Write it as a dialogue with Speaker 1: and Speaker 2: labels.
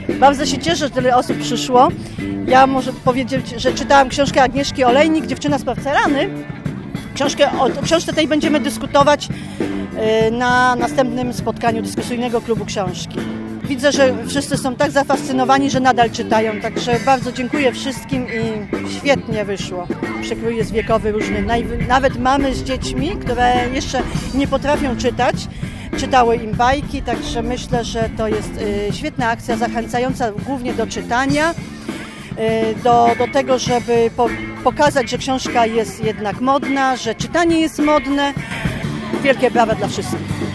Speaker 1: Bardzo się cieszę, że tyle osób przyszło. Ja muszę powiedzieć, że czytałam książkę Agnieszki Olejnik, Dziewczyna sprawca rany. O książce tej będziemy dyskutować na następnym spotkaniu dyskusyjnego klubu książki. Widzę, że wszyscy są tak zafascynowani, że nadal czytają, także bardzo dziękuję wszystkim i świetnie wyszło. Przekrój jest wiekowy różny. Nawet mamy z dziećmi, które jeszcze nie potrafią czytać, czytały im bajki, także myślę, że to jest świetna akcja zachęcająca głównie do czytania, do tego, żeby pokazać, że książka jest jednak modna, że czytanie jest modne. Wielkie brawa dla wszystkich.